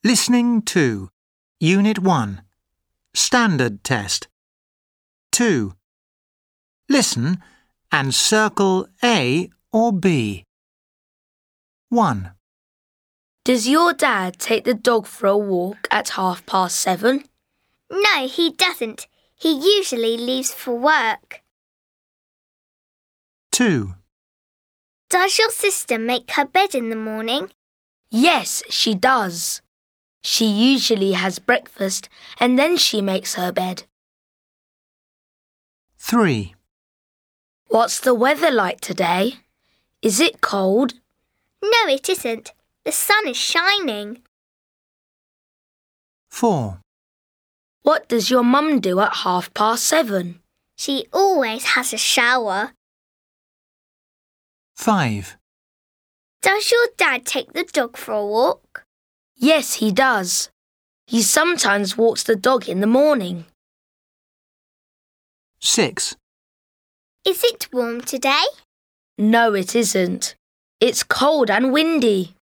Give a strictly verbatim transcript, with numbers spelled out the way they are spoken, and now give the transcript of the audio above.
Listening to Unit one. Standard Test. two. Listen and circle A or B. one. Does your dad take the dog for a walk at half past seven? No, he doesn't. He usually leaves for work. two. Does your sister make her bed in the morning? Yes, she does. She usually has breakfast and then she makes her bed. three. What's the weather like today? Is it cold? No, it isn't. The sun is shining. four. What does your mum do at half past seven? She always has a shower. five. Does your dad take the dog for a walk? Yes, he does. He sometimes walks the dog in the morning. six. Is it warm today? No, it isn't. It's cold and windy.